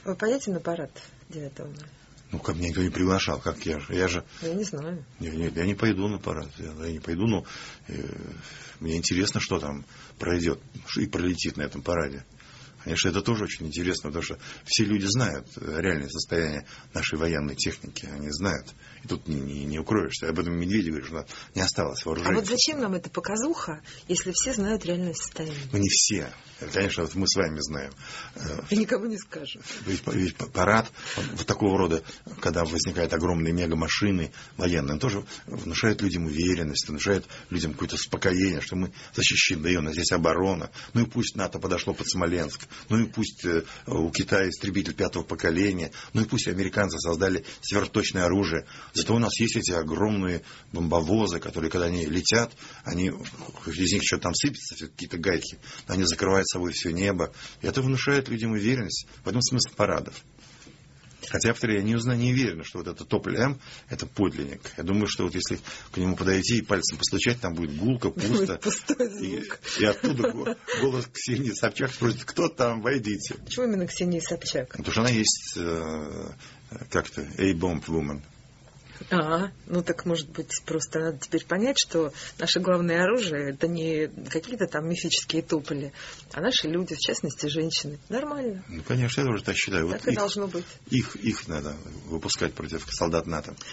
Вы поедете на парад 9 мая? Ну, как меня никто не приглашал, как я же. Я не знаю. Нет, я не пойду на парад. Я не пойду, но мне интересно, что там пройдет и пролетит на этом параде. Конечно, это тоже очень интересно, потому что все люди знают реальное состояние нашей военной техники. Они знают. И тут не укроешься. Об этом Медведев говорит, что не осталось вооружения. А вот зачем нам эта показуха, если все знают реальное состояние? Ну, не все. Конечно, вот мы с вами знаем. И никому не скажем. Ведь парад вот такого рода, когда возникают огромные мегамашины военные, он тоже внушает людям уверенность, внушает людям какое-то успокоение, что мы защищены, у нас здесь оборона. Ну и пусть НАТО подошло под Смоленск. Ну и пусть у Китая истребитель 5-го поколения. Ну и пусть американцы создали сверхточное оружие. Зато у нас есть эти огромные бомбовозы, которые, когда они летят, из них что-то там сыпется, какие-то гайки, они закрывают собой все небо. И это внушает людям уверенность. В этом смысл парадов. Хотя, повторяю, я не уверен, что вот этот Тополь-М – это подлинник. Я думаю, что вот если к нему подойти и пальцем постучать, там будет гулко, пусто. И оттуда голос Ксении Собчак спросит, кто там, войдите. Почему именно Ксения Собчак? Потому что она есть как-то A-bomb woman. Ну так, может быть, просто надо теперь понять, что наше главное оружие – это не какие-то там мифические тополи, а наши люди, в частности, женщины. Нормально. Ну, конечно, я тоже так считаю. Так и должно быть. Их надо выпускать против солдат НАТО.